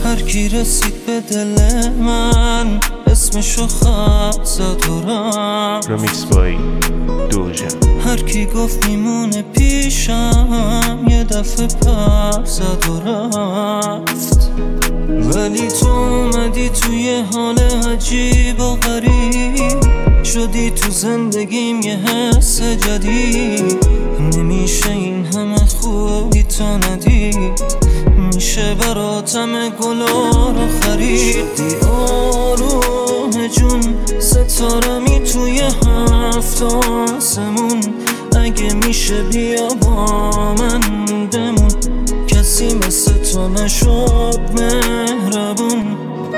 هر کی رسید به دل من اسمشو خط زد و رفت. رمیکس بای دوژه. هر کی گفت میمونه پیشم یه دفعه پر زد و رفت. ولی تو اومدی توی حال عجیب و غریب، شدی تو زندگیم یه حس جدید. نمیشه این همه خوبی تو ندید، میشه براتم گلا رو خرید. شدی آروم جون ستارمی توی هفت آسمون، اگه میشه بیا با من بمون، کسی مثل تو نشد مهربون.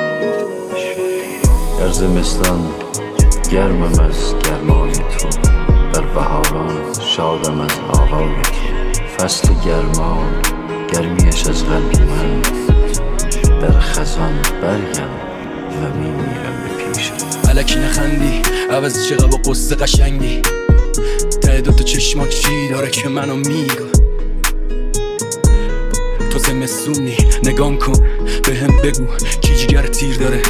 در زمستان گرمم از گرمای تو، در بهاران شادم از آوای تو. فصل گرما گرمیش از قلب من، در خزان برگم و میمیرم به پیشم. الکی نخندی عوض چقدر با قصه قشنگی، ته دوتا چشمات چی داره که منو میگه. تو زمستونی نگام کن بهم بگو کی جگر تیر داره.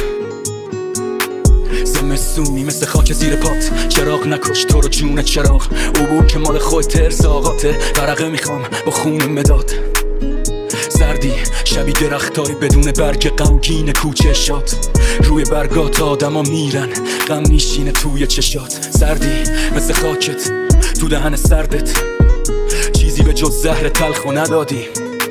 زمستونی مثل خاک زیر پات، چراغ نکش تو رو جون چراغ. عبور که مال خود ترس آقاته، ورقه میخوام با خون مداد. سردی شبیه درختای بدون برگ غمگین کوچه شاد، روی برگات آدما میرن غم میشینه توی چشات. سردی مثل خاکت تو دهن سردت، چیزی به جز زهر تلخو ندادی.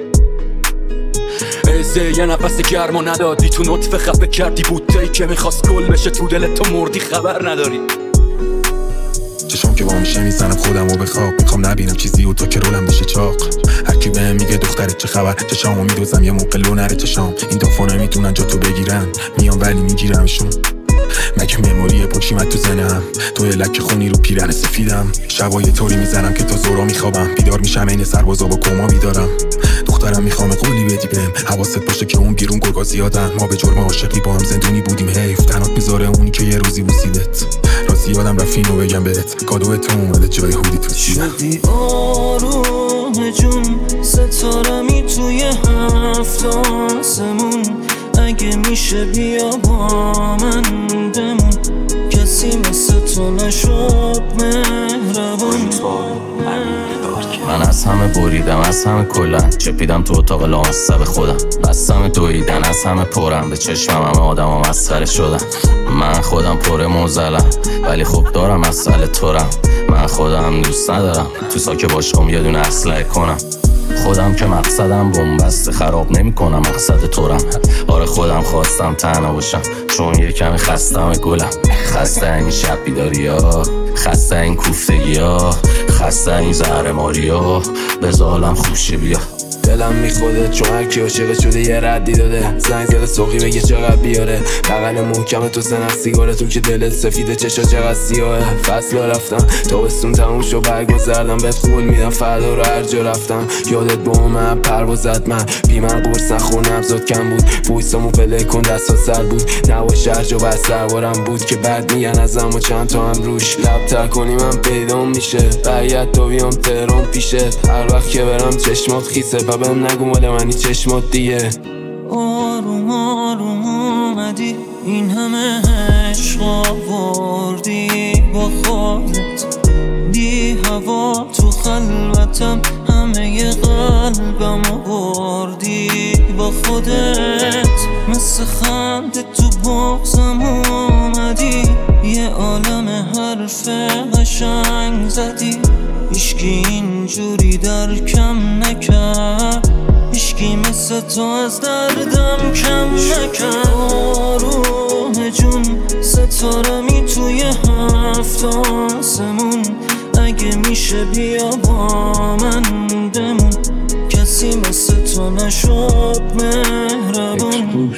یه نفس گرمو ندادی، تو نطفه خفه کردی بوته‌ای که میخواست گل بشه، تو دلت تو مردی خبر نداری. چشم که با میشه میزنم خودم رو به خواب، میخوام نبینم چیزی و تا که رولم بشه چاق. هر کی بهم میگه دخترت چه خبر، چشامو میدوزم یه موقع لو نره چشام. این دافا نمیتونن جا تو بگیرن، میام ولی میگیرمشون. مگه مموری پشیمت تو زنم، تو لک خونی رو پیرن سفیدم. شبای طوری میزنم که تا زورا میخوابم، بیدار میشم این سربازا با کما بیدارم. دخترم میخوام قولی بدی بهم، حواست باشه که اون بیرون گرگا زیادن. ما به جرم عاشقی با هم زندونی بودیم، حیف تنات میذاره اونی که یه روزی بوسیدت. راستی یادم رفت اینو بگم بهت، کادو تو اومده جای هودی تو سیدم. شدی آروم جون ستارمی توی هفت آسمون، اگه میشه بیا با من بمون، کسی مثل تو نشد مهربون. من از همه بریدم از همه کلن، چپیدم تو اتاق لامصب خودم. بستم دویدن از همه پرم، به چشمم همه آدم ها مسخره شدن. من خودم پر موزلم ولی خوب دارم مسئله تورم. من خودم دوست ندارم تو ساکه باشم یه دونه اسلحه کنم. خودم که مقصدم بنبست، خراب نمی کنم مقصد تورم. آره خودم خواستم تنها باشم چون یه کمی خستم گلم. خسته این شب بیداری ها، خسته این کوفتگی ها، خسته این زهر ماری ها، بزالم خوشه بیا. دلم میخوده چون هر کی عاشق شده یه ردی داده. زنگ زده صبحی بگه چقدر بیاره، بغل محکم تو سنخ سیگاره، تو که دلت سفیده چشا چقدر سیاهه. فصل رفتم تابستون تموم شو برگو زردم، بهت قول میدم فردا رو هر جا رفتم. یادت با من پروازت من بی من قرص نخور نبزاد کم بود. بویسامو پله کن دستا سر بود، نواش هر جا بس سوارم بود که بعد میگن ازم و چند تا هم روش. لبتر کنی من پیدام میشه، برگرد تا بیام تهران پیشه. هر وقت که برم چشمات خیسه و بهم نگو مال منی چشمات دیگه. آروم آروم اومدی این همه عشق آوردی با خودت، بی هوا تو خلوتم همه قلبم آوردی با خودت. مثل خنده تو بغزم اومدی، یه عالم حرف قشنگ زدی. هیچکی اینجوری درکم نکرد، هیچکی مثل تو از دردم کم نکرد. آروم جون ستارمی توی هفت آسمون، اگه میشه بیا با من بمون، کسی مثل تو نشد مهربون.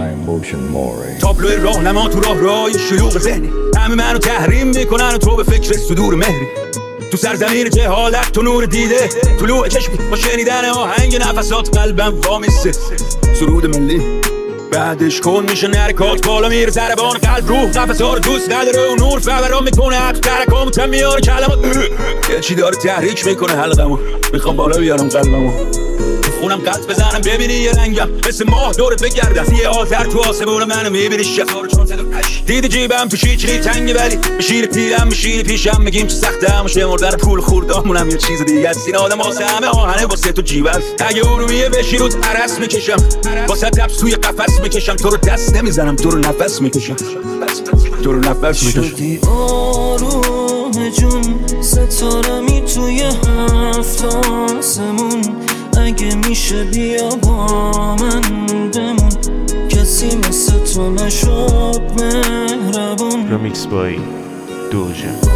تابلوی راهنما تو راه شلوغ ذهنی، همه منو تحریم میکنن و تو به فکر صدور مهری. تو سرزمین جهالت تو نور دیده، طلوع چشم با شنیدن آهنگ نفسات قلبم وامیسته. سرود ملی بعدش کن میشه نرکات بالا میره ضربان قلب روح قفس‌ها رو دوست نداره و نور فوران میکنه حق ترکام تم میاره کلمات. یه چی داره تحریک میکنه حلقمو، میخوام بالا بیارم قلبمو. خونم قلب بزنم ببینی یه رنگم مثل ماه دورت بگردم یه آتر تو آسمون منو میبینی دیدی جیبم تو شیچلی تنگی ولی میشیر پیرم میشیر پیشم میگیم چه سخته مشه مردن پول خوردامونم یه چیز دیگه است این آدم واسه همه آهنه واسه تو جیب است اگه ارومیه بشی رو عرس میکشم واسه تبس توی قفس میکشم تو رو دست نمیزنم تو رو نفس میکشم تو رو نفس میکشم شدی آروم جون ستارمی توی هفت آسمون اگه میشه بیا با من بمون کسی مثل تو نشد مهربون Remix by Doja.